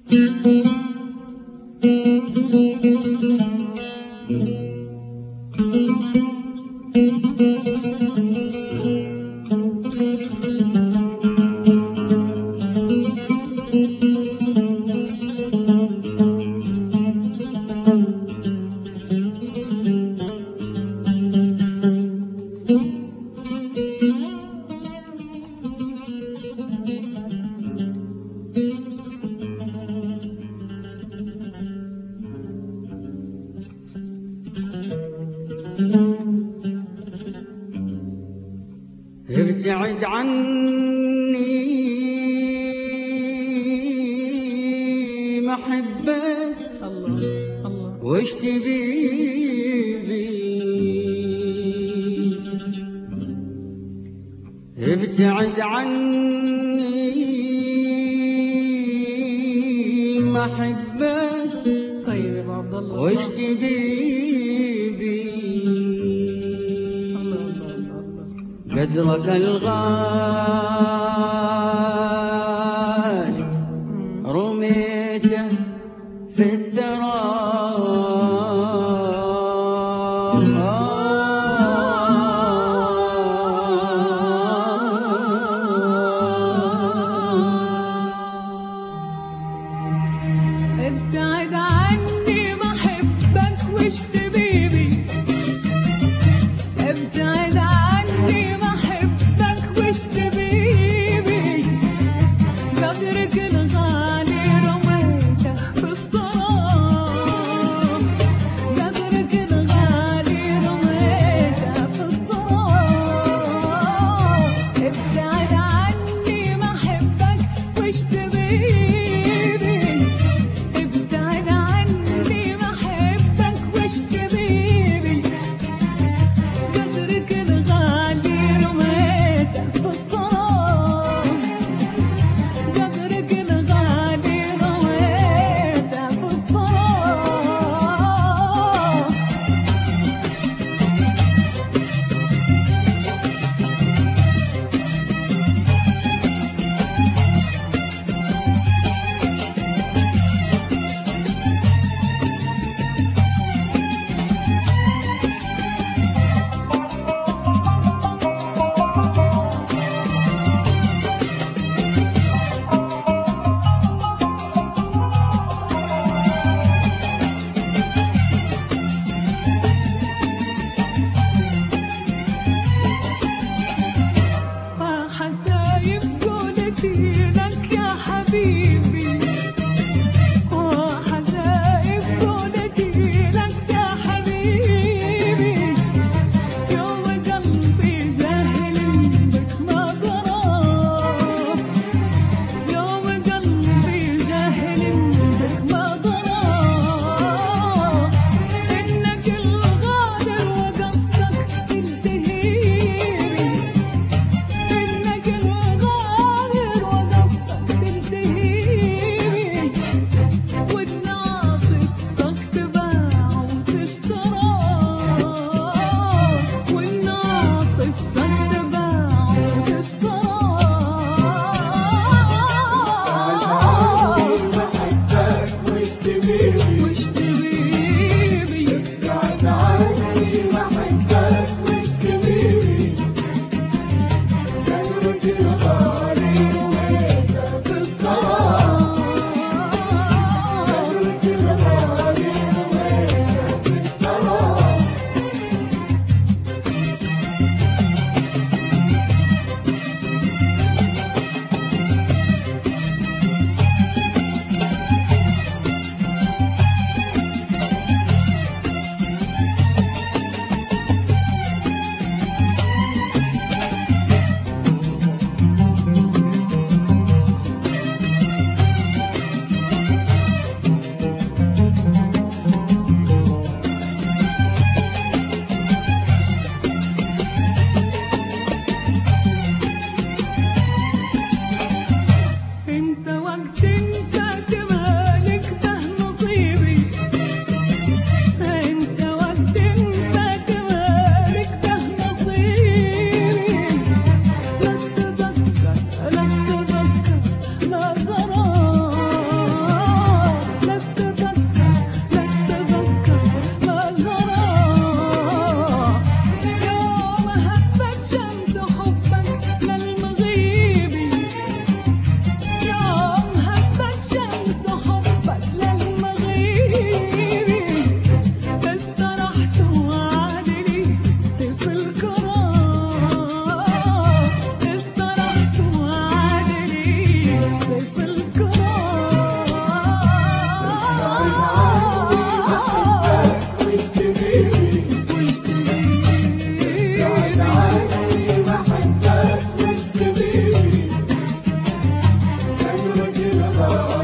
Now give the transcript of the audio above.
ابتعد عني محبك وش تبي بي؟ ابتعد عني محبك طيب يا ابو عبد الله وش تبي بي؟ قدرك الغالي رميته في الثرى ابتعد عني محبك وش تبي بي؟ ابتعد عني محبك وش تبي بي؟ قدرك الغالي رميته في الصرام، قدرك الغالي رميته في الصرام. ابتعد عني محبك وش تبي بي؟ ابتعد عني محبك وش تبي بي؟ قدرك الغالي رميته في الصرام، قدرك الغالي رميته في الصرام. وجه الغار